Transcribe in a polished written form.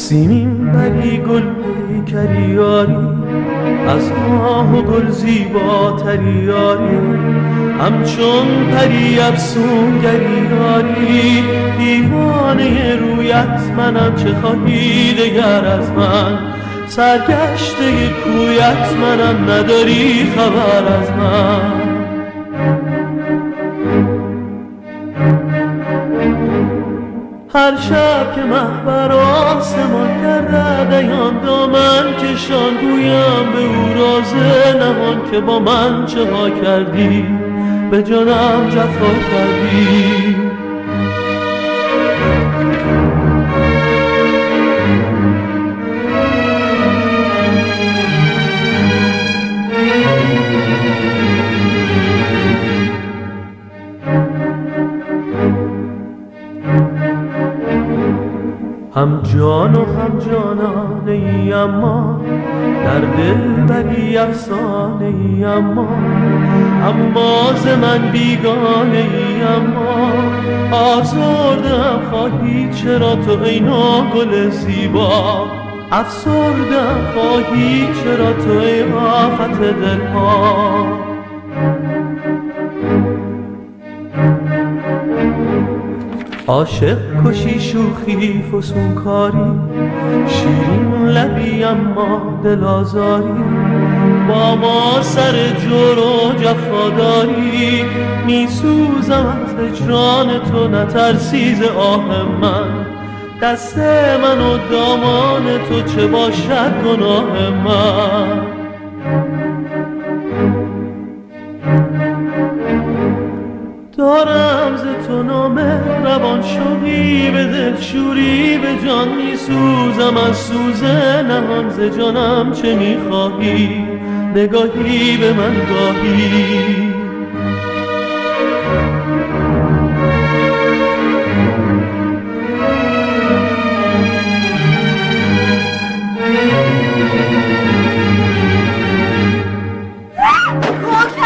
سیمین بری گل پیکری یاری، از ماه و گل زیباتری یاری، همچون پری افسونگری یاری. دیوانه رویت منم، چه خواهی دگر از من؟ سرگشته کویت منم، نداری خبر از من. هر شب که مه بر آسمان گردد، ایان دامن کشان گویم به او راز نهان که با من چه ها کردی، به جانم جفا کردی. هم جان و هم جانانه ای، اما در دل بری افسانه ای، اما ز من بیگانه ای، اما آزردم خواهی چرا تو ای ناگل زیبا، افسردم خواهی چرا تو ای آفت دلها. عاشق کشی شوخی فسونکاری، شیرین لبی اما دل آزاری، با ما سر جور و جفاداری. می سوزم از هجران تو، نترسی ز آه من، دست من و دامان تو چه باشد گناه من. دارم ز تو نامه روان شوقی، به دل شوری به جان می سوزم از سوز نهان. ز جانم چه می خواهی؟ نگاهی به من گاهی